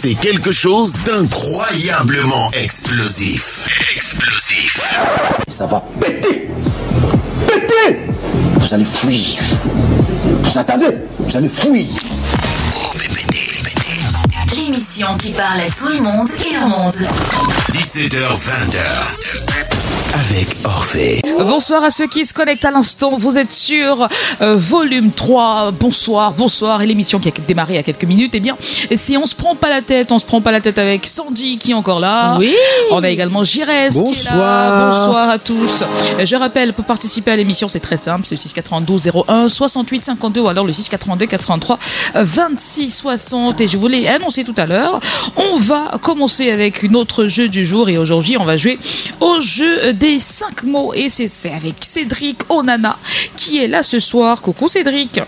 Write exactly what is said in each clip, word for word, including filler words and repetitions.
C'est quelque chose d'incroyablement explosif. Explosif. Ça va péter. Péter. Vous allez fuir. Vous attendez. Vous allez fuir. Oh, pété, pété. L'émission qui parle à tout le monde et au monde. dix-sept heures vingt avec Orphée. Bonsoir à ceux qui se connectent à l'instant. Vous êtes sur euh, volume trois. Bonsoir, bonsoir. Et l'émission qui a démarré il y a quelques minutes, eh bien, si on se prend pas la tête, on se prend pas la tête avec Sandy qui est encore là. Oui. On a également Girès qui est là. Bonsoir à tous. Je rappelle, pour participer à l'émission, c'est très simple. C'est le six quatre-vingt-douze zéro un soixante-huit cinquante-deux ou alors le six quatre-vingt-deux quatre-vingt-trois vingt-six soixante. Et je vous l'ai annoncé tout à l'heure, on va commencer avec notre jeu du jour. Et aujourd'hui, on va jouer au jeu des cinq mots. Et c'est, c'est avec Cédric Onana qui est là ce soir. Coucou Cédric.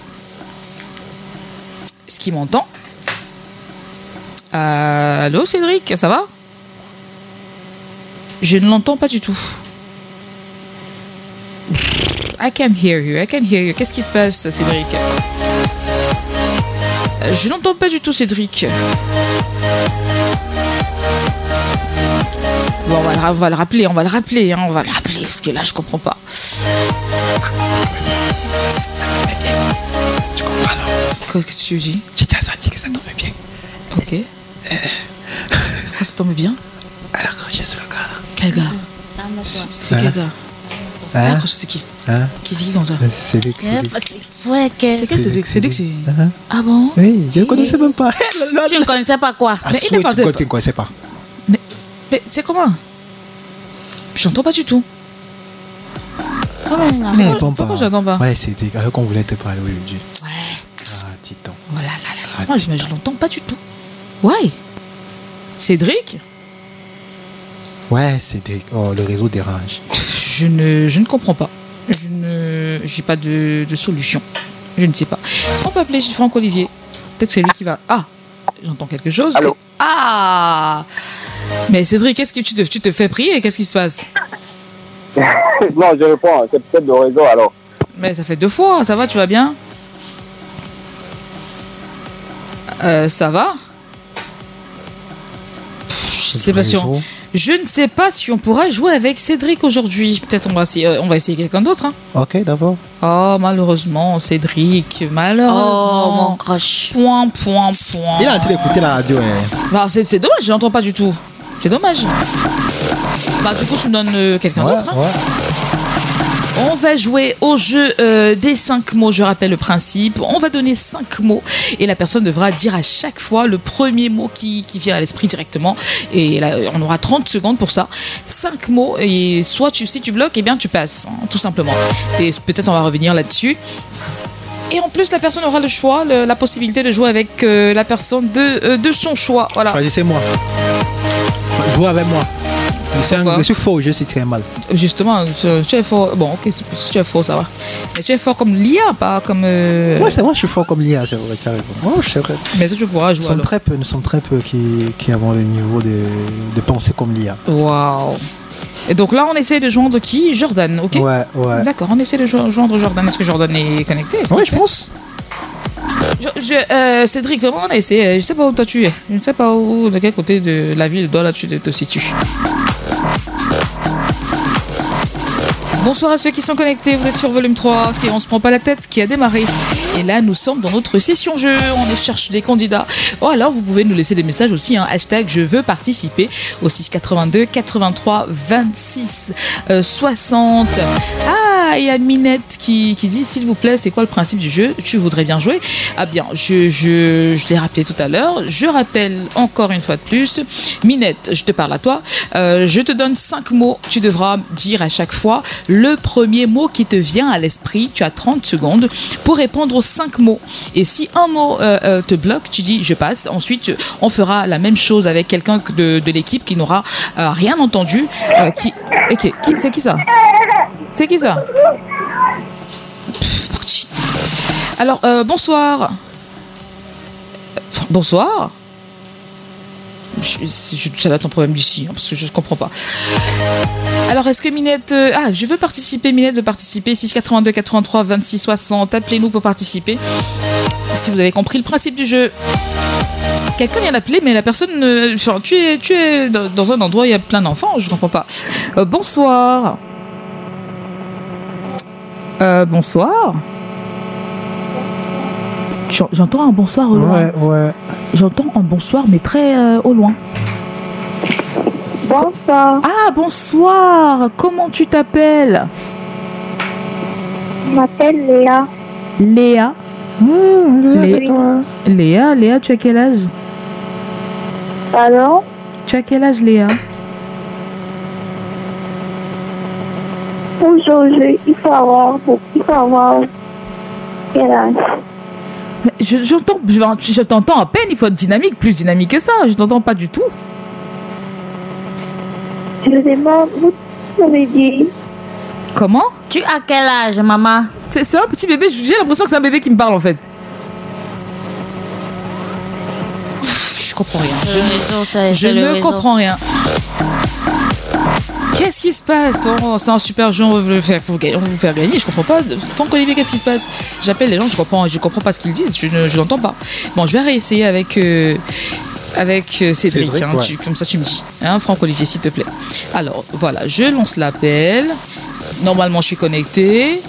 Est-ce qu'il m'entend? euh, Allô Cédric, ça va? Je ne l'entends pas du tout. I can hear you, I can hear you. Qu'est-ce qui se passe, Cédric? euh, Je n'entends pas du tout, Cédric. Bon, on va, le, on va le rappeler, on va le rappeler, hein, on va le rappeler, parce que là, je comprends pas. Tu comprends alors? Qu'est-ce que tu dis? J'ai déjà senti que ça tombait bien. Ok. Euh... Pourquoi ça tombe bien? Elle a accroché sur le gars là. Quel gars? C'est hein? quel gars? Elle a accroché, c'est qui? Hein? Qui c'est qui comme ça? C'est Cédric. Ouais, que... C'est quel Cédric? Cédric, c'est... Uh-huh. Ah bon? Oui, je ne connaissais même pas. Tu ne connaissais pas quoi? Ah, Mais il souhait, est pas- tu ne connaissais pas. Mais, mais c'est comment? Je n'entends pas du tout. Mais bon, pourquoi pas. j'entends pas? Ouais, c'était alors qu'on voulait te parler aujourd'hui. Ouais. Ah, Titon. Voilà, là, là, là. Ah, Moi, je, je l'entends pas du tout. Ouais. Cédric? Ouais, Cédric. Oh, le réseau dérange. Je ne, je ne comprends pas. Je ne, j'ai pas de, de solution. Je ne sais pas. Est-ce qu'on peut appeler Franck Olivier? Peut-être que c'est lui qui va. Ah, j'entends quelque chose. Allô? Ah. Mais Cédric, qu'est-ce que tu te, tu te fais prier? Qu'est-ce qui se passe? Non, je réponds, c'est peut-être le réseau alors. Mais ça fait deux fois. Ça va, tu vas bien? Euh, ça va? Je sais pas si on... Je ne sais pas si on pourra jouer avec Cédric aujourd'hui. Peut-être on va essayer, on va essayer quelqu'un d'autre. Hein. Ok, d'abord. Oh, malheureusement, Cédric. Malheureusement. Oh, mon crush. Point, point, point. Il est en train d'écouter la radio. Hein. Bah, c'est, c'est dommage, je n'entends pas du tout. C'est dommage. Bah, du coup, je me donne euh, quelqu'un Ouais, d'autre. Hein. ouais. On va jouer au jeu euh, des cinq mots. Je rappelle le principe. On va donner cinq mots et la personne devra dire à chaque fois le premier mot qui, qui vient à l'esprit directement. Et là, on aura trente secondes pour ça. cinq mots et soit tu, si tu bloques, eh bien tu passes, hein, tout simplement. Et peut-être on va revenir là-dessus. Et en plus, la personne aura le choix, le, la possibilité de jouer avec euh, la personne de, euh, de son choix. Voilà. Choisissez-moi. Jouez avec moi. C'est un, je suis fort au jeu, c'est très mal. Justement, tu es fort. Bon, ok, si tu es fort, ça va. Mais tu es fort comme l'I A, pas comme. Euh... Ouais, c'est vrai, je suis fort comme l'I A, c'est vrai, tu as raison. Oh, c'est vrai. Mais ça, tu pourras jouer. Nous sommes alors. très peu, nous sommes très peu qui, qui avons le niveau de, de pensée comme l'I A. Waouh. Et donc là, on essaie de joindre qui? Jordan, ok? Ouais, ouais. D'accord, on essaie de jo- joindre Jordan. Est-ce que Jordan est connecté? Est-ce Ouais, qu'il je sait? pense. Je, je, euh, Cédric, comment on a essayé? Je sais pas où toi tu es. Je ne sais pas où, de quel côté de la ville, là, tu te, te situes. Bonsoir à ceux qui sont connectés, vous êtes sur volume trois, si on se prend pas la tête, qui a démarré. Et là, nous sommes dans notre session jeu, on cherche des candidats. Oh, alors, vous pouvez nous laisser des messages aussi, hein, hashtag je veux participer au six quatre-vingt-deux quatre-vingt-trois vingt-six soixante. Ah, il y a Minette qui, qui dit, s'il vous plaît, c'est quoi le principe du jeu? Tu voudrais bien jouer? Ah bien, je, je, je l'ai rappelé tout à l'heure, je rappelle encore une fois de plus. Minette, je te parle à toi. Euh, je te donne cinq mots, tu devras dire à chaque fois le premier mot qui te vient à l'esprit. Tu as trente secondes pour répondre aux cinq mots. Et si un mot euh, euh, te bloque, tu dis je passe. Ensuite, on fera la même chose avec quelqu'un de, de l'équipe qui n'aura euh, rien entendu. Euh, qui... Okay. Qui... C'est qui ça? C'est qui ça? Pff, parti. Alors, euh, bonsoir. Enfin, bonsoir. Je, je, ça doit être un problème d'ici, hein, parce que je ne comprends pas. Alors, est-ce que Minette... Euh, ah, je veux participer, Minette veut participer. six quatre-vingt-deux quatre-vingt-trois vingt-six soixante. Appelez-nous pour participer. Si vous avez compris le principe du jeu. Quelqu'un vient d'appeler, mais la personne. euh, Enfin, tu es, tu es dans dans un endroit où il y a plein d'enfants, je comprends pas. Euh, bonsoir. Euh, bonsoir. J'en- J'entends un bonsoir au loin. Ouais, ouais. J'entends un bonsoir, mais très euh, au loin. Bonsoir, Ah, bonsoir. Comment tu t'appelles? je m'appelle Léa. Léa. Lé- Oui. Léa, Léa, tu as quel âge? Pardon? Tu as quel âge, Léa? Aujourd'hui, il faut avoir, il faut avoir quel âge? Mais Je, j'entends, je, je t'entends à peine, il faut être dynamique, plus dynamique que ça. Je t'entends pas du tout. Je demande, vous m'avez dit, Comment? Tu as quel âge, maman? C'est, c'est un petit bébé, j'ai l'impression que c'est un bébé qui me parle en fait. Je comprends rien. Le réseau, c'est- Je c'est le ne réseau. comprends rien. Qu'est-ce qui se passe? Oh, c'est un super jeu, on veut, le faire, faut gagner- on veut vous faire gagner, je comprends pas. Franck Olivier, qu'est-ce qui se passe? J'appelle les gens, je comprends, je comprends pas ce qu'ils disent, je ne je n'entends pas. Bon, je vais réessayer avec, euh, avec euh, Cédric, Cédric, hein, ouais. tu- comme ça tu me dis. Hein, Franck Olivier, s'il te plaît. Alors, voilà, je lance l'appel. Normalement, je suis connecté.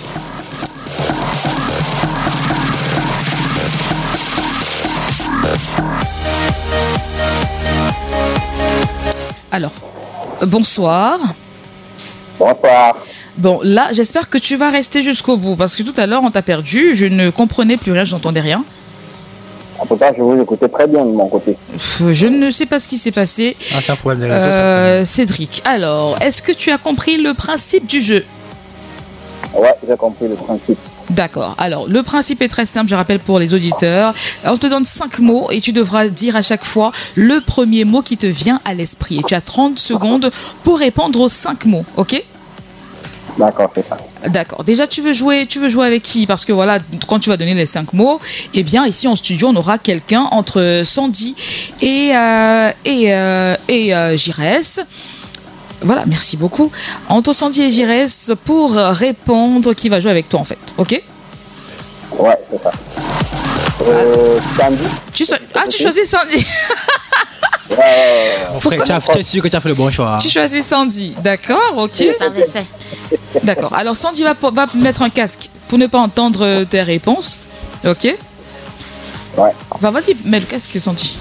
Alors, euh, bonsoir. Bonsoir. Bon, là, j'espère que tu vas rester jusqu'au bout parce que tout à l'heure, on t'a perdu. Je ne comprenais plus rien, je n'entendais rien. En tout cas, je vous écoutais très bien de mon côté. Pff, Je ne sais pas ce qui s'est passé. Ah, c'est un problème de réseau. Euh, Cédric, alors, est-ce que tu as compris le principe du jeu? Ouais, j'ai compris le principe. D'accord. Alors, le principe est très simple, je rappelle pour les auditeurs. On te donne cinq mots et tu devras dire à chaque fois le premier mot qui te vient à l'esprit. Et tu as trente secondes pour répondre aux cinq mots, ok? D'accord, c'est ça. D'accord. Déjà, tu veux jouer, tu veux jouer avec qui? Parce que voilà, quand tu vas donner les cinq mots, eh bien, ici en studio, on aura quelqu'un entre Sandy et euh, et euh, et euh, Giresse. Voilà, merci beaucoup. Entre Sandy et Giresse pour répondre qui va jouer avec toi en fait. Ok? Ouais, c'est ça. Euh, Sandy. Tu so- ah, tu choisis Sandy. Ouais, ouais, ouais. Mon frère, tu, as, tu es sûr que tu as fait le bon choix. Tu choisis Sandy. D'accord, ok. Je savais ça. D'accord. Alors Sandy va, va mettre un casque pour ne pas entendre tes réponses. Ok? Ouais. Enfin, vas-y, mets le casque, Sandy.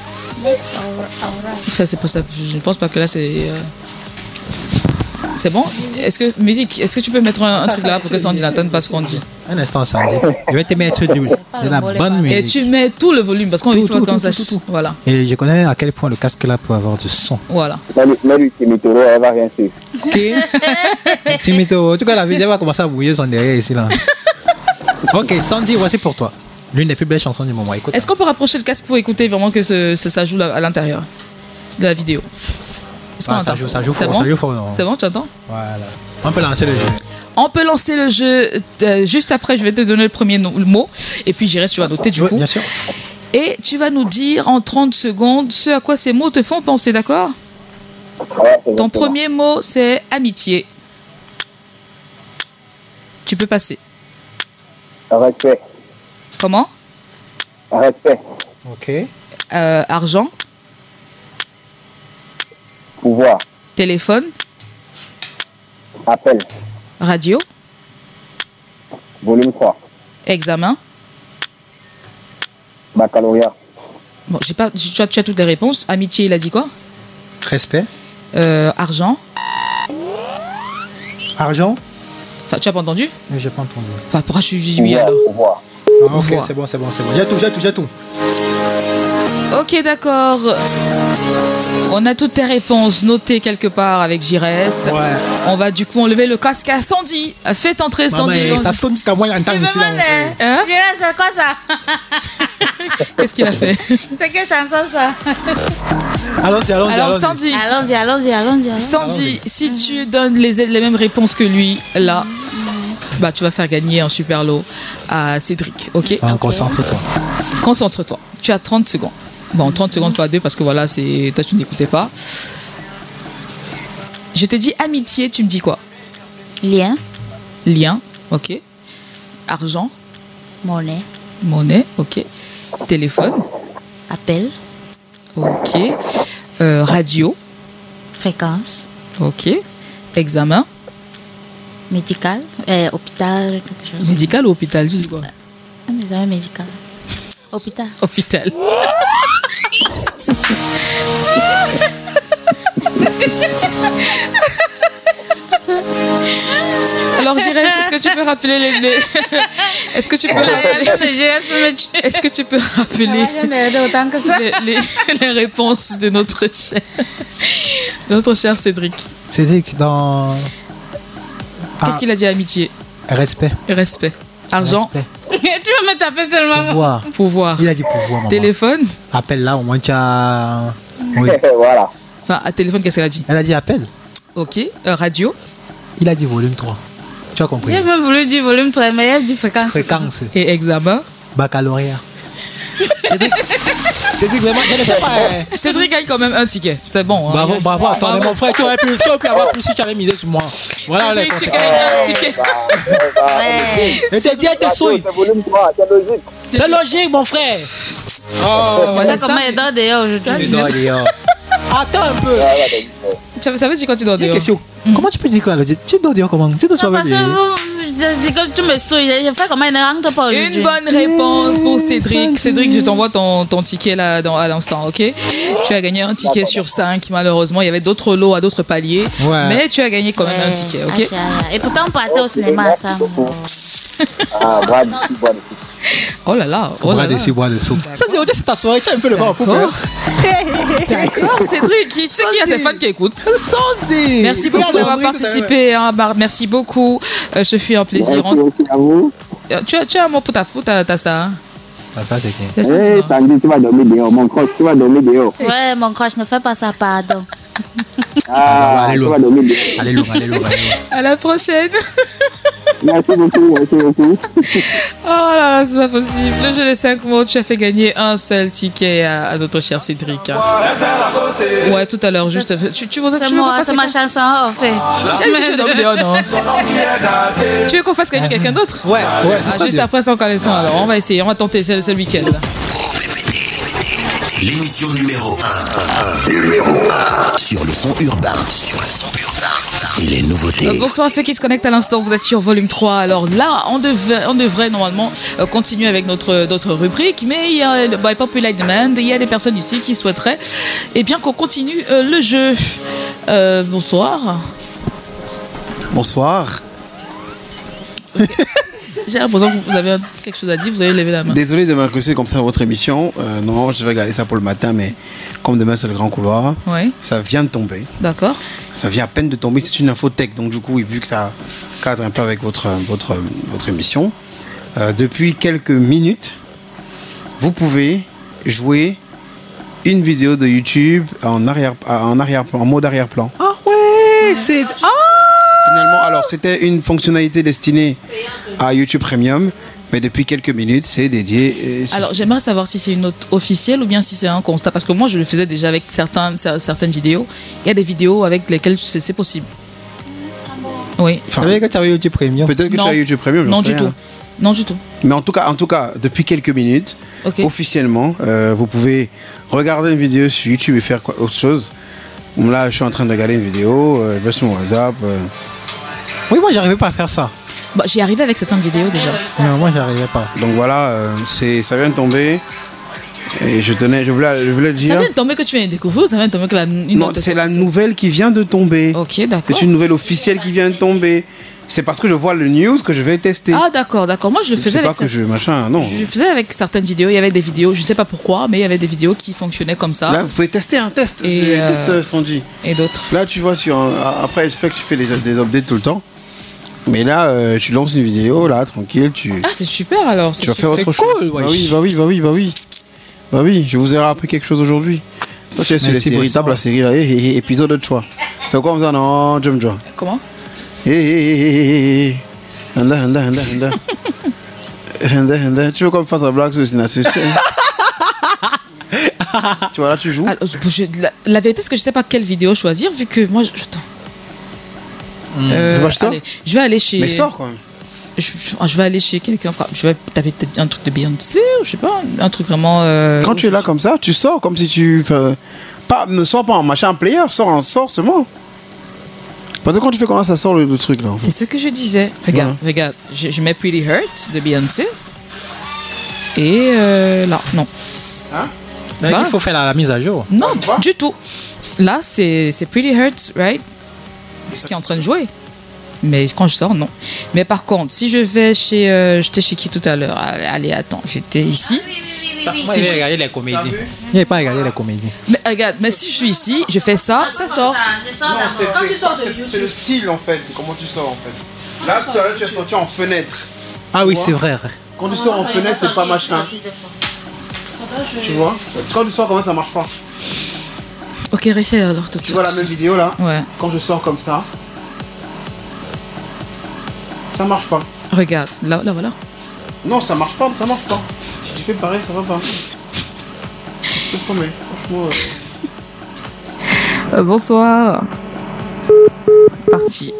Ça, c'est pas ça. Je ne pense pas que là, c'est. euh, C'est bon? Est-ce que, musique, est-ce que tu peux mettre un, un truc là pour que Sandy n'entende pas ce qu'on dit? Un instant, Sandy. Je vais te mettre du, de la bonne Et musique. tu mets tout le volume parce qu'on Tout, il faut tout, qu'on tout, sache. tout, tout. Voilà. Et je connais à quel point le casque là peut avoir du son. Voilà. Mets-lui, mets-lui Timitoro, elle va rien suivre. Ok. Timito, en tout cas, la vidéo va commencer à bouillir son derrière ici là. Ok, Sandy, voici pour toi. L'une des plus belles chansons du moment. Écoute. Est-ce qu'on peut rapprocher le casque pour écouter vraiment que ce, ce- ça joue là- à l'intérieur de la vidéo? Est-ce qu'on Ah, ça entend? joue, ça joue C'est fort, bon? ça joue fort, non. C'est bon, tu entends? Voilà. On peut lancer le jeu. On peut lancer le jeu euh, juste après. Je vais te donner le premier no- le mot et puis j'irai, tu vas noter du Oui, coup. bien sûr. Et tu vas nous dire en trente secondes ce à quoi ces mots te font penser, d'accord? Ouais, Ton exactement. premier mot, c'est amitié. Tu peux passer. Respect. Comment? Respect. Ok. Euh, argent, Pouvoir. téléphone, Appel. radio, Volume trois. examen. Baccalauréat. Bon, j'ai pas, tu as, tu as toutes les réponses. Amitié, il a dit quoi? Respect. Euh, argent. Argent. Enfin, tu as pas entendu? Mais j'ai pas entendu. Enfin, pourquoi je dis oui Pouvoir. alors? Pouvoir. Ah, ok, Pouvoir. c'est bon, c'est bon, c'est bon. J'ai tout, j'ai tout, j'ai tout. Ok, d'accord. On a toutes tes réponses notées quelque part avec Giresse. Ouais. On va du coup enlever le casque à Sandy. Faites entrer Maman, Sandy. eh, ça sonne jusqu'à moi en temps Je me ici là. mon demandais. frère. Hein? Je dirais, c'est quoi ça? Qu'est-ce qu'il a fait? C'est quelle chanson ça? Allons-y, allons-y, Alors allons-y. Sandy, Allons-y, allons-y, allons-y. allons-y. Sandy, si tu donnes les, les mêmes réponses que lui, là, bah tu vas faire gagner un super lot à Cédric, ok? Ah, concentre-toi. Concentre-toi. Tu as trente secondes. Bon, trente secondes fois deux parce que voilà, c'est toi tu n'écoutais pas. Je te dis amitié, tu me dis quoi? Lien, Lien, ok. Argent, monnaie, monnaie, ok. Téléphone, Appel. Ok. Euh, radio. Fréquence. Ok. Examen. Médical. Euh, hôpital. Quelque chose. Médical ou hôpital, je dis quoi? Un examen médical. Hôpital. Hôpital. Alors, Jérès, est-ce que tu peux rappeler les... les... Est-ce que tu peux rappeler... Est-ce que tu peux rappeler les, les, les réponses de notre cher, de notre cher Cédric? Cédric, dans... Qu'est-ce qu'il a dit? Amitié. Respect. Respect. Argent. Respect. Tu veux me taper seulement. Pouvoir. Pouvoir. Il a dit pouvoir, maman. Téléphone. Appelle là, au moins tu as... Oui. Voilà. Enfin, à téléphone, qu'est-ce qu'elle a dit? Elle a dit appel. Ok. Euh, radio. Il a dit volume trois. Tu as compris? J'ai même voulu dire volume trois, mais il y a du fréquence. Fréquence. Et examen. Baccalauréat. Cédric, Cédric, vraiment, je ne sais pas. hein. Cédric gagne quand même un ticket. C'est bon. Bravo, hein. bravo, attendez, mon frère, tu aurais pu, tu aurais pu avoir plus si tu avais misé sur moi. Voilà les Cédric, tu conséquences. gagnes un ticket. Ouais. Et t'es dit, t'es souille. C'est volume trois, c'est logique. C'est logique, mon frère. Oh, voilà, Comment ça, il dort d'ailleurs aujourd'hui? Tu dors dehors. Attends un peu. ça, ça veut dire quand tu dors Une dehors? question. Comment tu peux dire quoi? Tu dors dehors comment? Tu te Non, sois parce que bien. vous, je dis que tu me souilles. Je fais comment il ne rentre pas aujourd'hui. Une bonne réponse pour Cédric. Cédric, je t'envoie ton, ton ticket là dans, à l'instant, ok? Tu as gagné un ticket sur cinq, malheureusement. Il y avait d'autres lots à d'autres paliers. Ouais. Mais tu as gagné quand même un Ouais. ticket, Ah, ok? chérie. Et pourtant, on partait au cinéma, ça. Ah, bravo, bravo. Oh là là, oh Bras là là. dessus, bras dessous. Ça dit, c'est ta soirée, tu as un peu le bras au poupe. D'accord. D'accord, Cédric, qui- tu sais qu'il y a ses fans qui écoutent. Sandy. Merci beaucoup d'avoir participé, hein, Bar- merci beaucoup. Euh, ce fut un plaisir. Merci aussi à vous. Euh, Tu as, tu as un mot pour ta faute, ta, ta star. Ah, ça, c'est qui? C'est ça, Eh, tu vois. Sandy, tu vas dormir dehors. Mon croche, tu vas dormir dehors. Ouais, mon crush, ne fais pas ça, pardon. Ah, allez, tu lourd. vas dormir dehors. Allez, lourd, allez, lourd, allez, lourd. À la prochaine. Merci beaucoup, merci beaucoup. Oh là là, c'est pas possible. Le jeu des cinq mots, tu as fait gagner un seul ticket à, à notre cher Cédric. hein. Ouais, tout à l'heure, juste. Tu, tu, veux- C'est tu veux qu'on moi, fasse c'est ma quelqu'un- chanson, en fait. Tu veux que je dorme dehors, non? Tu veux qu'on fasse gagner quelqu'un d'autre? Ouais, ouais, Ah, c'est juste après sans connaissance, alors on va essayer, on va tenter, c'est c'est le week-end. L'émission numéro un. Numéro un. Sur le son urbain. Sur le son urbain. Et les nouveautés. Euh, bonsoir à ceux qui se connectent à l'instant, vous êtes sur volume trois. Alors là, on devrait, on devrait normalement euh, continuer avec notre, notre rubrique, mais il y a le by Popular Demand, il y a des personnes ici qui souhaiteraient eh bien, qu'on continue euh, le jeu. Euh, bonsoir. Bonsoir. J'ai l'impression que vous avez quelque chose à dire, vous avez levé la main. Désolé de m'incruster comme ça dans votre émission. Euh, non, je vais garder ça pour le matin, mais comme demain c'est le grand couloir, Oui, ça vient de tomber. d'accord. Ça vient à peine de tomber. C'est une infotech, donc du coup, vu que ça cadre un peu avec votre, votre, votre émission, euh, depuis quelques minutes, vous pouvez jouer une vidéo de YouTube en arrière, en arrière-plan, en mode arrière-plan. Ah ouais, c'est... Ah Finalement, alors c'était une fonctionnalité destinée à YouTube Premium, mais depuis quelques minutes, c'est dédié. euh, c'est- Alors j'aimerais savoir si c'est une note officielle ou bien si c'est un constat, parce que moi je le faisais déjà avec certains, cer- certaines vidéos. Il y a des vidéos avec lesquelles c'est c'est possible. Oui. Enfin, Ça veut dire que tu avais YouTube Premium. peut-être que Non. tu as YouTube Premium. j'en Non sais du rien. tout. Non du tout. Mais en tout cas, en tout cas, depuis quelques minutes, Ok. officiellement, euh, vous pouvez regarder une vidéo sur YouTube et faire quoi, autre chose. Bon, là, je suis en train de regarder une vidéo, euh, je vais sur mon WhatsApp. euh. Oui, moi, j'arrivais pas à faire ça. Bah, j'y arrivais avec certaines vidéos déjà. Non, moi, j'arrivais pas. Donc voilà, euh, c'est, ça vient de tomber. Et je tenais, je voulais, je voulais le Ça dire. vient de tomber que tu viens de découvrir ou ça vient de tomber que la une Non, note c'est la officielle? nouvelle qui vient de tomber. Ok, d'accord. C'est une nouvelle officielle qui vient de tomber. C'est parce que je vois le news que je vais tester. Ah d'accord, d'accord. Moi je le c'est faisais pas avec que je machin, non. je faisais avec certaines vidéos. Il y avait des vidéos, je ne sais pas pourquoi, mais il y avait des vidéos qui fonctionnaient comme ça. Là, vous pouvez tester un test. Et, Et euh, test Sandy. Et d'autres. Là, tu vois, sur un- après, j'espère que tu fais des, des updates tout le temps. Mais là, euh, tu lances une vidéo, là, tranquille, tu, Ah c'est super alors. tu vas faire c'est autre chose. cool, bah wesh. oui, bah oui, bah oui, bah oui. Bah oui, je vous ai appris quelque chose aujourd'hui. Toi, tu es sur les Merci, séries, bonsoir. tape la série, là, hé, hé, hé, épisode de choix. C'est quoi, on ça, non, jump, jump. Comment? Hé, hé, hé, hé, hé. Handa, handa, handa, handa. Handa, handa. Tu veux qu'on me fasse un blague sur le cinéma? Tu vois, là, tu joues. Alors, je- je- la, la vérité c'est que je ne sais pas quelle vidéo choisir vu que moi je. Attends. Euh, C'est pas chez toi allez, je vais aller chez. Mais sors quand même. je, je vais aller chez quelqu'un. Je vais taper peut-être un truc de Beyoncé, ou je sais pas, un truc vraiment. Euh, Quand tu es là comme ça, tu sors comme si tu. Euh, pas, ne sors pas en machin player, sors en sors seulement. Parce que quand tu fais comment ça sort le, le truc là. En fait. C'est ce que je disais. Regarde, voilà. regarde, je, je mets Pretty Hurt de Beyoncé. Et euh, là, non. Hein? Là, il faut faire la, la mise à jour. Non, du tout. Là, c'est Pretty Hurt, right? Ce qui est en train de jouer. Mais quand je sors, non. Mais par contre, si je vais chez... Euh, j'étais chez qui tout à l'heure? Allez, attends, j'étais ici. Ah, oui, oui, oui, oui. Moi, Si il je... va regarder les comédies. Il n'a pas regardé les comédies. Mais regarde, mais si je suis ici, je fais ça, ça sort. Non, c'est le style en fait. Comment tu sors en fait. Là, tout à l'heure, tu es sorti en fenêtre. Ah oui, c'est vrai. Quand tu sors en fenêtre, c'est pas machin. Tu vois? Quand tu sors, comment ça marche pas? Ok, réessaye alors tout de suite. Tu vois la même vidéo là? Ouais. Quand je sors comme ça, ça marche pas. Regarde, là, là, voilà. Non, ça marche pas, ça marche pas. Si tu fais pareil, ça va pas. Je te promets, franchement. Euh, bonsoir. Parti.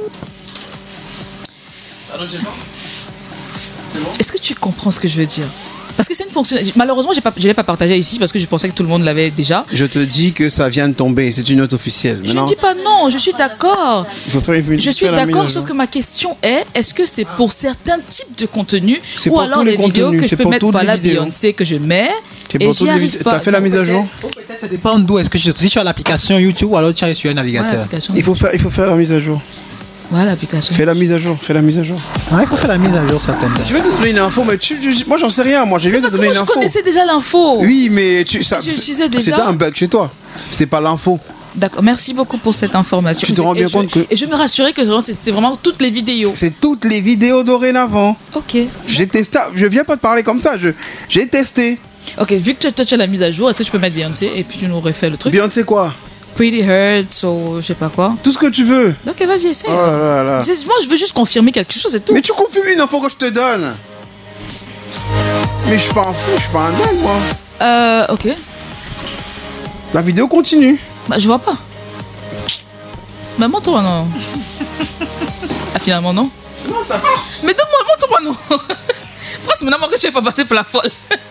Est-ce que tu comprends ce que je veux dire? Parce que c'est une fonction. Malheureusement, j'ai pas, je ne l'ai pas partagé ici parce que je pensais que tout le monde l'avait déjà. Je te dis que ça vient de tomber, c'est une note officielle. Je ne dis pas non, je suis d'accord. Il faut faire une Je suis d'accord, sauf que ma question est est-ce que c'est pour certains types de contenus ou pour alors tous les, les vidéos contenus, que je c'est peux pour mettre toutes les voilà vidéos. Beyoncé que je mets C'est et pour j'y toutes les arrive vidéos. pas. T'as fait la mise à jour? Peut-être ça dépend d'où est-ce que tu si tu as l'application YouTube ou alors tu es sur un navigateur. Ouais, il faut faire il faut faire la mise à jour. Voilà l'application. Fais la mise à jour, fais la mise à jour. Ouais, il faut faire la mise à jour certainement. Je vais te donner une info, mais tu, tu- moi j'en sais rien. Moi, je viens de te Parce que donner moi une je info. connaissais déjà l'info. Oui, mais tu ça. Je disais déjà. C'était un bug chez toi. C'était pas l'info. D'accord, merci beaucoup pour cette information. Tu te rends Et bien je- compte que- Et je me rassurais que c'est c'est vraiment toutes les vidéos. C'est toutes les vidéos dorénavant. Ok. J'ai testé. Je viens pas te parler comme ça. Je j'ai testé. Ok, vu que toi tu as la mise à jour, est-ce que tu peux mettre Beyoncé et puis tu nous refais le truc? Beyoncé quoi? Pretty Hurts ou je sais pas quoi. Tout ce que tu veux. Ok, vas-y, essaye. Oh là là là. C'est- Moi je veux juste confirmer quelque chose, c'est tout. Mais tu confirmes une info que je te donne. Mais je suis pas un fou, je suis pas un dingue moi. Euh, ok. La vidéo continue. Bah, je vois pas. Bah, montre-moi, non. Ah, finalement, non. Non, ça marche. Mais donne-moi, montre-moi, non. Pourquoi c'est maintenant que tu vas pas passer pour la folle?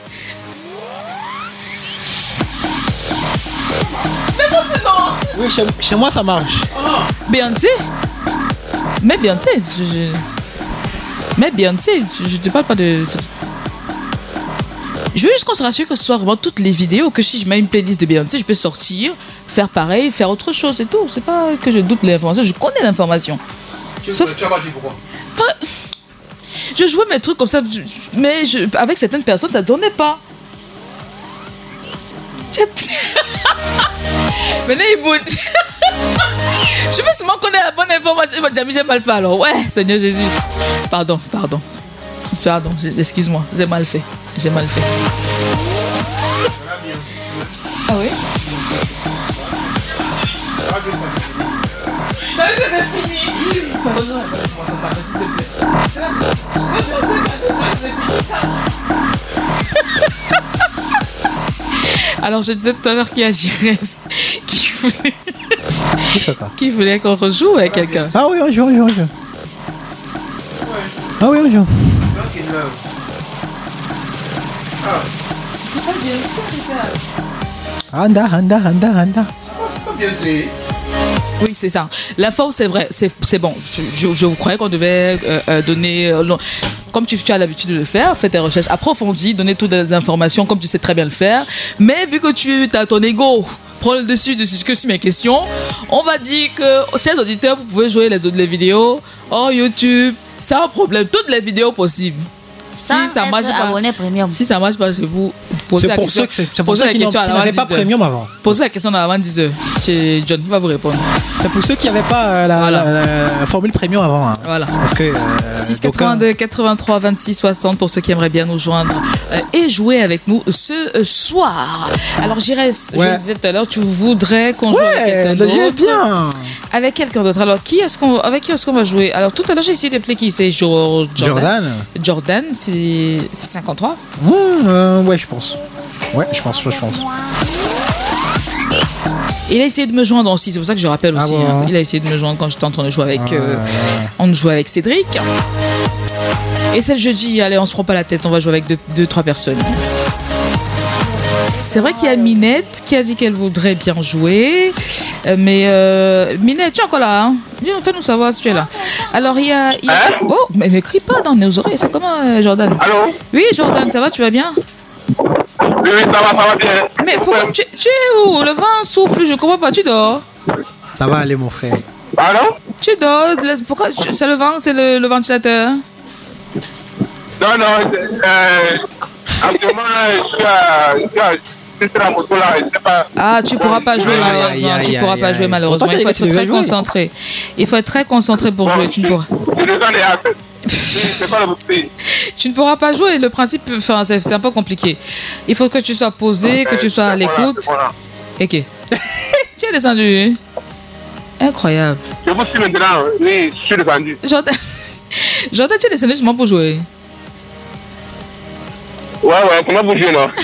Mais montre-moi. Oui, chez, chez moi ça marche. Beyoncé? Mais Beyoncé, je, je... Mais Beyoncé, je, je te parle pas de... Je veux juste qu'on se rassure que ce soit vraiment toutes les vidéos, que si je mets une playlist de Beyoncé, je peux sortir, faire pareil, faire autre chose, c'est tout. C'est pas que je doute de l'information, je connais l'information. Tu Sauf- tu as pas dit pourquoi? Pas- Je jouais mes trucs comme ça, je- mais je- avec certaines personnes, ça donnait pas. Maintenant, il boude. Je veux seulement connaître la bonne information. Jamais j'ai mal fait alors. Ouais, Seigneur Jésus. Pardon, pardon. Pardon, j'ai- excuse-moi, j'ai mal fait. J'ai mal fait. Ah oui? Bah oui, c'est fini. Heureusement, commence à parler, s'il te plaît. Alors, je disais tout à l'heure qu'il y a Giresse qui voulait, Qui fait quoi? qui voulait qu'on rejoue avec quelqu'un. Ah oui, on joue, on joue, on joue. Ah oui, on joue. Anda, anda, anda, anda. Beyoncé. Oui, c'est ça. L'info, c'est vrai, c'est c'est bon. Je, je, je croyais qu'on devait euh, euh, donner, euh, non. Comme tu, tu as l'habitude de le faire, fais tes recherches approfondies, donner toutes les informations comme tu sais très bien le faire. Mais vu que tu as ton ego, prends le dessus de ce que sur mes questions, on va dire que, chers auditeurs, vous pouvez jouer les autres les vidéos en YouTube, sans problème, toutes les vidéos possibles. Si Sans ça être marche pas, abonné premium. si ça marche pas chez vous, posez C'est la pour question. ceux que c'est c'est pour posez ceux la qui n'ont- question à qui l'avant n'avaient pas dix heures. premium avant. Posez la question à l'avant dix heures. C'est John qui va vous répondre. C'est pour ceux qui n'avaient pas euh, la, Voilà. la- la formule premium avant. hein. Voilà. Parce que. euh, six d'aucuns- quatre-vingt-deux quatre-vingt-trois vingt-six soixante pour ceux qui aimeraient bien nous joindre euh, et jouer avec nous ce euh, soir. Alors Giresse, je Ouais. le disais tout à l'heure, tu voudrais qu'on joue avec Ouais, quelqu'un le jeu est d'autre. bien. Avec quelqu'un d'autre. Alors qui est-ce qu'on, avec qui est-ce qu'on va jouer? Alors tout à l'heure j'ai essayé d'appeler qui? C'est Jo- Jordan. Jordan. Jordan, c'est c'est cinquante-trois. Mmh, euh, ouais, je pense. Ouais, je pense, je pense. Il a essayé de me joindre aussi, c'est pour ça que je rappelle Ah aussi. bon, hein. hein. Il a essayé de me joindre quand j'étais en train de jouer avec, Ah, euh, ouais, ouais. on jouait avec Cédric. Et c'est le jeudi, allez, on se prend pas la tête, on va jouer avec deux, deux trois personnes. C'est vrai qu'il y a Minette qui a dit qu'elle voudrait bien jouer. Euh, mais euh, Minette, tu es encore là, hein? Dis, fais-nous savoir si tu es là. Alors il y a... il y a... Oh, mais ne crie pas dans nos oreilles, c'est comment euh, Jordan? Allô? Oui, Jordan, ça va, tu vas bien? Oui, oui, ça va, ça va bien. Mais pourquoi, tu, tu es où? Le vent souffle, je comprends pas, tu dors? Ça va aller, mon frère. Allô? Tu dors? Pourquoi tu- c'est le vent, c'est le, le ventilateur? Non, non, euh, actuellement, je suis à, je suis à, je suis sur la moto là, je sais pas. Ah, tu pourras pas jouer Aïe, aïe, malheureusement. aïe, Tu aïe, pourras aïe, pas aïe. jouer malheureusement. Pourtant, Il faut tu as dit être que tu très devais jouer. concentré. Il faut être très concentré pour jouer. Tu ne pourras, Je suis désolé, hein. C'est pas le petit. tu ne pourras pas jouer. Le principe, enfin, c'est c'est un peu compliqué. Il faut que tu sois posé, que tu sois à l'écoute. Voilà. Ok. Tu es descendu. Incroyable. Je vous suis maintenant, oui, je suis descendu. Jordan, Jordan, tu es descendu justement pour jouer. Ouais, ouais, comment vous jouez là?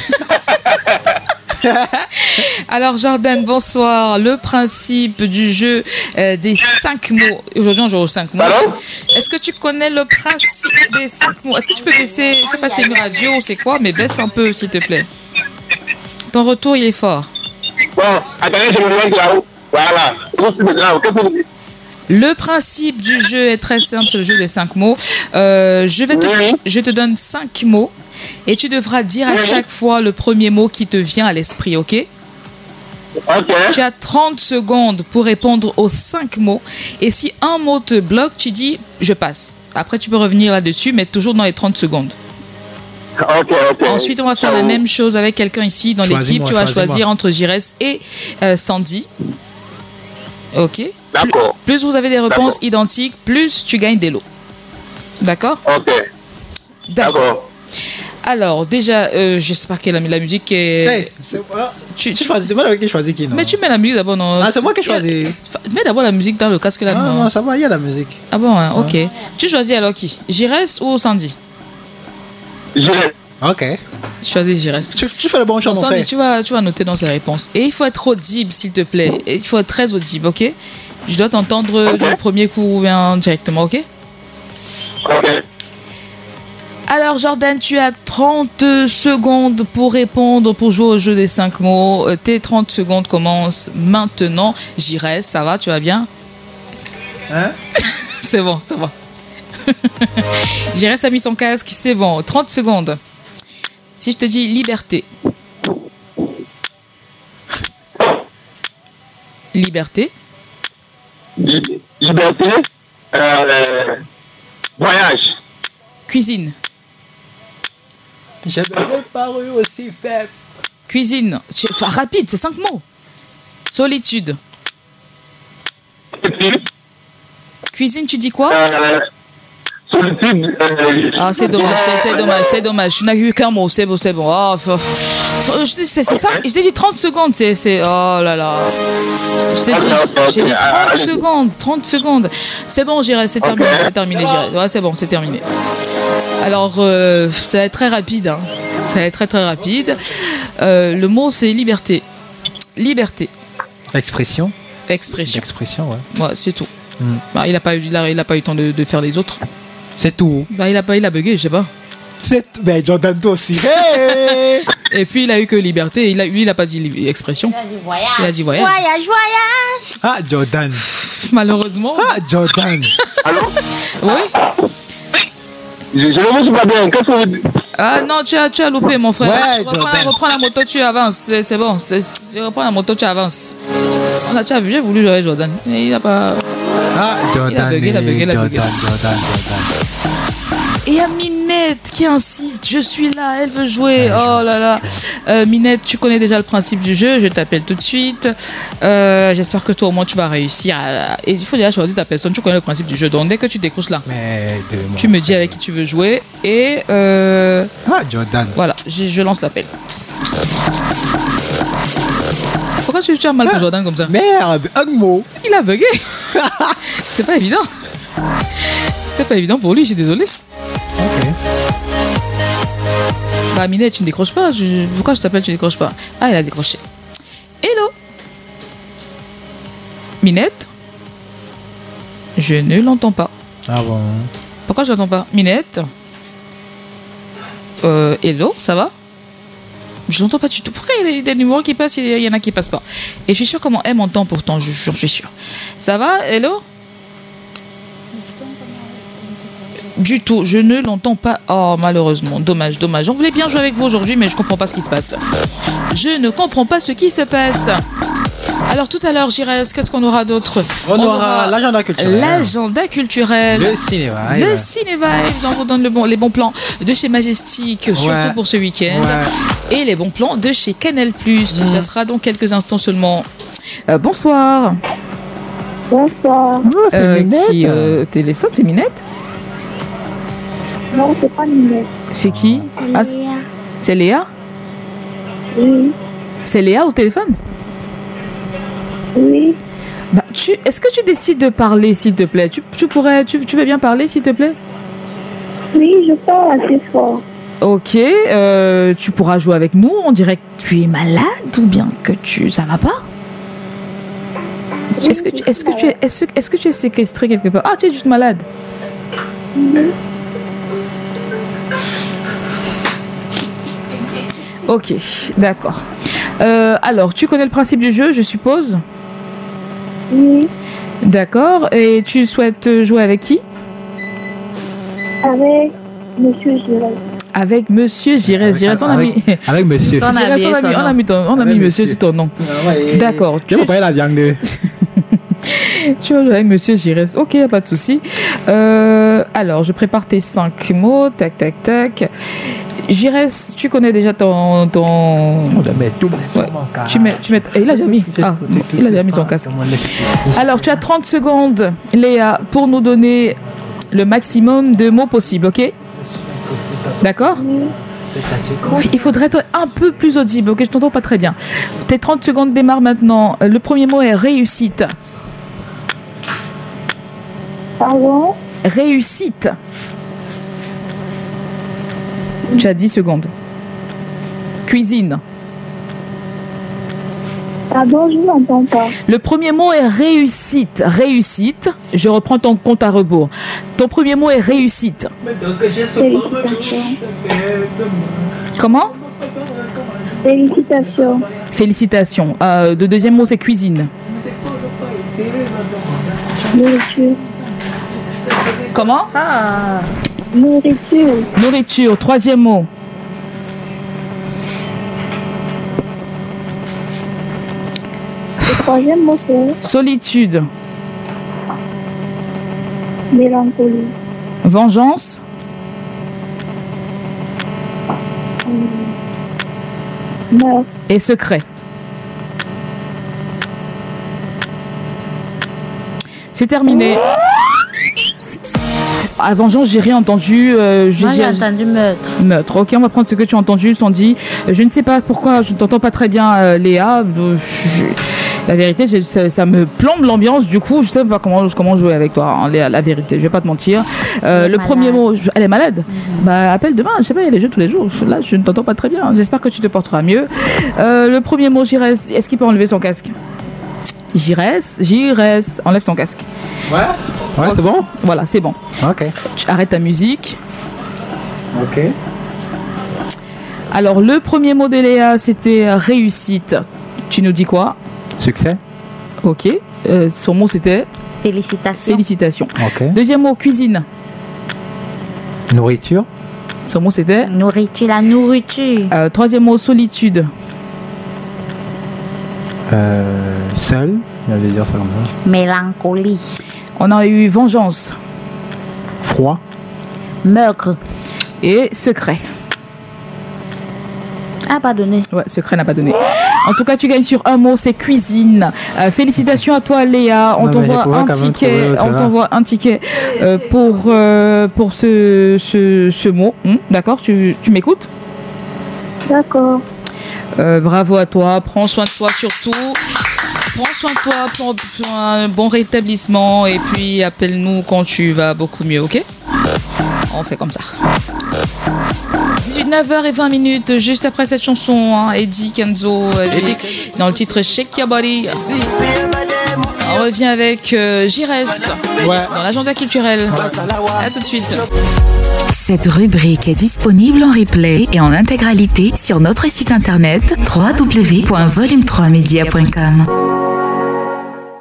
Alors Jordan, bonsoir. Le principe du jeu euh, des cinq mots. Aujourd'hui, on joue aux cinq mots. Pardon? Est-ce que tu connais le principe des cinq mots? Est-ce que tu peux baisser, je sais pas si c'est une radio ou c'est quoi, mais baisse un peu s'il te plaît. Ton retour, il est fort. Bon, attendez, je me demande là-haut. Voilà, je vous suis maintenant, qu'est-ce que vous dites? Le principe du jeu est très simple, c'est le jeu des cinq mots. Euh, je, vais te, Oui. je te donne cinq mots et tu devras dire à Oui. chaque fois le premier mot qui te vient à l'esprit, ok? Ok, Tu as trente secondes pour répondre aux cinq mots. Et si un mot te bloque, tu dis « je passe ». Après, tu peux revenir là-dessus, mais toujours dans les trente secondes. ok, ok. Ensuite, on va faire la même chose avec quelqu'un ici dans Choisis-moi, l'équipe. Tu vas choisis-moi. choisir entre Giresse et euh, Sandy. Ok. Plus, D'accord. plus vous avez des réponses D'accord. identiques, plus tu gagnes des lots. D'accord? Ok, d'accord. Alors, déjà, euh, j'espère que la, la musique est... Hey, c'est moi. Tu- Tu tu- choisis. Demande avec qui choisis qui, non? Mais tu mets la musique d'abord, non? Ah, c'est moi qui ai Il y a- choisi. Mets d'abord la musique dans le casque là. Ah, non. non, ça va, il y a la musique. Ah bon, hein, ok. Tu choisis alors qui? Giresse ou Sandy? Je Ok. Je choisis Giresse. Tu, tu fais le bon choix, Donc, mon Sandy, frère. tu vas, tu vas noter dans ses réponses. Et il faut être audible, s'il te plaît. Et il faut être très audible, ok? Je dois t'entendre Ok. du premier coup ou bien directement, ok? Ok. Alors, Jordan, tu as trente secondes pour répondre, pour jouer au jeu des cinq mots. Euh, Tes trente secondes commencent maintenant. Giresse, ça va? Tu vas bien? Hein? C'est bon, c'est bon. Giresse a mis son casque, c'est bon. trente secondes. Si je te dis liberté. Liberté. Li- Liberté, euh, voyage, Cuisine. Je ne l'ai paru aussi faible. Cuisine. Tu- Enfin, rapide, c'est cinq mots. Solitude. solitude, Cuisine, tu dis quoi? euh, solitude, euh, Ah, c'est dommage, c'est- c'est dommage, c'est dommage. Tu n'as eu qu'un mot, c'est bon, c'est bon. Oh, faut- faut- je t'ai- c'est c'est ça, je t'ai dit trente secondes, c'est... c'est- Oh là là. Je t'ai dit, Ok, ok, j'ai dit ok. trente Allez. secondes, trente secondes. C'est bon, j'irai, c'est terminé, Ok. c'est terminé, j'irai. Ouais, c'est bon, c'est terminé. Alors, euh, ça va être très rapide, hein. Ça va être très très rapide. Euh, le mot, c'est liberté. Liberté. Expression. Expression. Expression, ouais. Ouais, c'est tout. Mm. Bah, il n'a pas, eu- il a, il a pas eu le temps de, de faire les autres. C'est tout. Bah, il a pas, il a bugué, je sais pas. C'est. Mais Jordan, toi aussi. Hey! Et puis il a eu que liberté. Il a, lui, il a pas dit li- expression. Il a dit voyage. Voyage, voyage. Ah, Jordan. Malheureusement. Ah, Jordan. allô? Oui. Je, je ne vous suis pas bien, qu'est-ce que vous dites? Ah non, tu as, tu as loupé, mon frère. Ouais, reprends, la, Jordan. reprends la moto, tu avances. C'est c'est bon. C'est- c'est- reprends la moto, tu avances. On a, tu as vu, j'ai voulu jouer avec Jordan. Mais il a pas. Ah, Jordan. bugué, il a bugué, il a Jordan, bugué. Jordan, Jordan. Et il y a Minette qui insiste. Je suis là, elle veut jouer. Oh là là. Euh, Minette, tu connais déjà le principe du jeu. Je t'appelle tout de suite. Euh, J'espère que toi, au moins, tu vas réussir. À... Et il faut déjà choisir ta personne. Tu connais le principe du jeu. Donc, dès que tu décroches là, Mais de moi. tu me dis avec qui tu veux jouer. Et euh, Ah, Jordan. voilà, je, je lance l'appel. Pourquoi tu, tu as mal pour Jordan comme ça? Merde, un mot. Il a bugué. C'est pas évident. C'était pas évident pour lui, je suis désolé. Ok. Bah, Minette, tu ne décroches pas. Je- Pourquoi je t'appelle, tu ne décroches pas? Ah, il a décroché. Hello. Minette? Je ne l'entends pas. Ah bon. Pourquoi je l'entends pas? Minette? Euh, hello, ça va? Je n'entends pas du tout. Pourquoi il y a des numéros qui passent, il y en a qui passent pas? Et je suis sûre comment elle m'entend pourtant, je, j'en suis sûre. Ça va? Hello? Du tout, je ne l'entends pas. Oh, malheureusement, dommage, dommage. On voulait bien jouer avec vous aujourd'hui, mais je comprends pas ce qui se passe. Je ne comprends pas ce qui se passe. Alors tout à l'heure, Jires, qu'est-ce qu'on aura d'autre? On, on aura l'agenda culturel. L'agenda culturel. Le cinéma. Le cinéma. On vous donne le bon, les bons plans de chez Majestic, ouais. surtout pour ce week-end. Ouais. Et les bons plans de chez Canal plus. Mmh. Ça sera dans quelques instants seulement. Euh, bonsoir. Bonsoir. Oh, c'est euh, Minette. Qui euh, téléphone, c'est Minette? Non, c'est pas Minette. C'est qui? C'est ah, Léa. C'est Léa? Oui. C'est Léa au téléphone? Oui. Bah, tu, est-ce que tu décides de parler, s'il te plaît? Tu, tu pourrais, tu, tu veux bien parler, s'il te plaît? Oui, je parle assez fort. Ok, euh, tu pourras jouer avec nous. On dirait que tu es malade ou bien que tu, ça va pas? Oui, est-ce que tu, est-ce que tu es, est-ce, est-ce que tu es séquestré quelque part? Ah, tu es juste malade. Mm-hmm. Ok, d'accord. Euh, alors, tu connais le principe du jeu, je suppose? Oui. D'accord. Et tu souhaites jouer avec qui? Avec Monsieur Giresse. Avec Monsieur Giresse. Giresse, on a mis. Avec Monsieur. Giresse, on a mis, on a mis, ton, on a mis Monsieur, c'est ton nom. Ouais, d'accord. Tu vas pas la viande. Tu vas jouer avec Monsieur Giresse. Ok, pas de souci. Euh, alors, je prépare tes cinq mots. Tac, tac, tac. Giresse, tu connais déjà ton. ton... On va mettre tout ouais. Tu mets, tu mets... Et il a déjà mis. Ah, il a déjà mis son casque. Alors, tu as trente secondes, Léa, pour nous donner le maximum de mots possibles, ok? D'accord? Il faudrait être un peu plus audible, ok? Je t'entends pas très bien. Tes trente secondes démarrent maintenant. Le premier mot est réussite. Pardon? Réussite. Tu as dix secondes. Cuisine. Pardon, je n'entends pas. Le premier mot est réussite. Réussite. Je reprends ton compte à rebours. Ton premier mot est réussite. Félicitations. Comment? Félicitations. Félicitations. Euh, le deuxième mot, c'est cuisine. Nourriture. Comment? Ah. Nourriture. Nourriture. Troisième mot. Le troisième mot, c'est solitude. Mélancolie. Vengeance. Meurtre. Et secret. C'est terminé. À vengeance, j'ai rien entendu. Euh, j'ai, Moi, j'ai entendu meurtre. Meurtre. Ok, on va prendre ce que tu as entendu, Sandy. Je ne sais pas pourquoi je ne t'entends pas très bien, euh, Léa. Je, la vérité, je, ça, ça me plombe l'ambiance. Du coup, je sais pas comment, comment jouer avec toi, hein, Léa. La vérité, je vais pas te mentir. Euh, le malade. Premier mot, je, elle est malade. Mm-hmm. Bah, appelle demain. Je sais pas, il y a les jeux tous les jours. Là, je ne t'entends pas très bien. J'espère que tu te porteras mieux. Euh, le premier mot, Giresse. Est-ce qu'il peut enlever son casque? Giresse, Giresse, enlève ton casque. Ouais. Ouais, okay. C'est bon. Voilà, c'est bon. Ok. Tu arrêtes ta musique. Ok. Alors, le premier mot de Léa, c'était réussite. Tu nous dis quoi? Succès. Ok. Euh, son mot, c'était félicitations. Félicitations. Ok. Deuxième mot, cuisine. Nourriture. Son mot, c'était nourriture, la nourriture. Euh, troisième mot, solitude. Euh, seul. J'allais dire ça comme ça. Mélancolie. On a eu vengeance. Froid. Meurtre. Et secret. Ah, pas donné. Ouais, secret n'a pas donné. En tout cas, tu gagnes sur un mot, c'est cuisine. Euh, félicitations à toi, Léa. On non, t'envoie un ticket. On t'envoie un ticket euh, pour euh, pour ce ce, ce mot. Hum, d'accord. Tu tu m'écoutes? D'accord. Euh, bravo à toi. Prends soin de toi surtout. Prends soin de toi pour, pour un bon rétablissement et puis appelle-nous quand tu vas beaucoup mieux, ok? On fait comme ça. dix-huit, neuf heures vingt minutes, juste après cette chanson, hein, Eddie Kenzo, dans le titre Shake Your Body. On revient avec euh, Jires Ouais. dans l'agenda culturel. À tout de suite. Cette rubrique est disponible en replay et en intégralité sur notre site internet w w w point volume trois media point com.